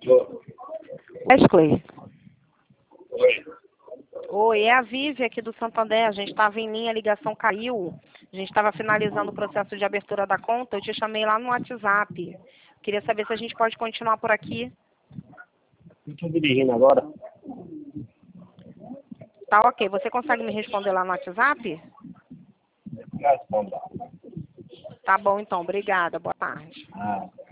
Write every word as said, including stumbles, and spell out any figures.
Wesley. Oi. Oi, é a Vivi aqui do Santander. A gente estava em linha, a ligação caiu. A gente estava finalizando o processo de abertura da conta. Eu te chamei lá no WhatsApp. Queria saber se a gente pode continuar por aqui. Eu estou dirigindo agora. Tá ok. Você consegue me responder lá no WhatsApp? Responda. Tá bom, então. Obrigada. Boa tarde. Ah.